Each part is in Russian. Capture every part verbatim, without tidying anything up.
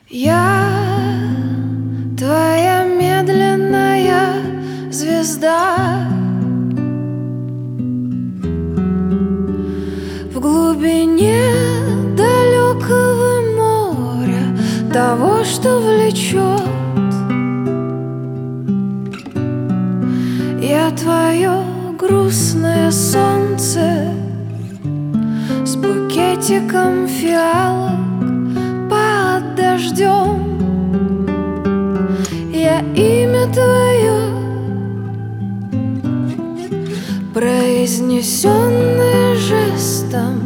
Я твоя медленная звезда в глубине далекого моря, того, что влечет. Я твое грустное солнце с букетиком фиалок под дождем. Я имя твое, произнесенное жестом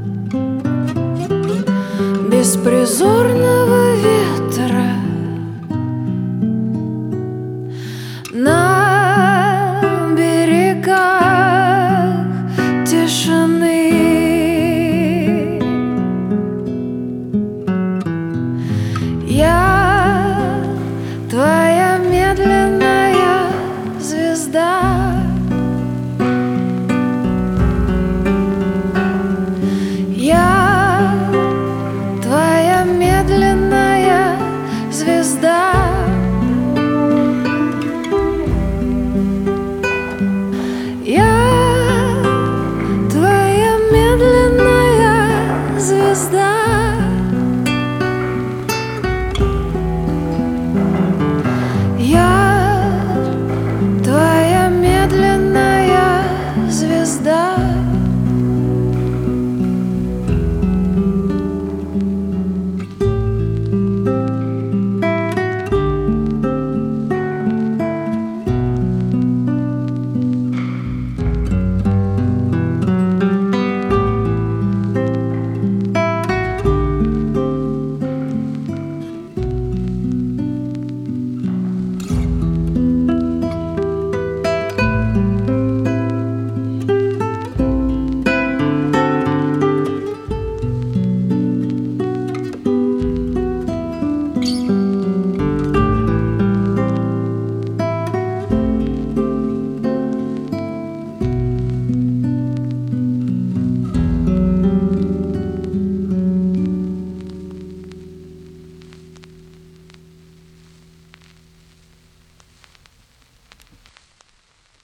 беспризорного ветра. На берегах тишины я твоя медленная звезда. Я твоя медленная звезда. Я твоя медленная звезда.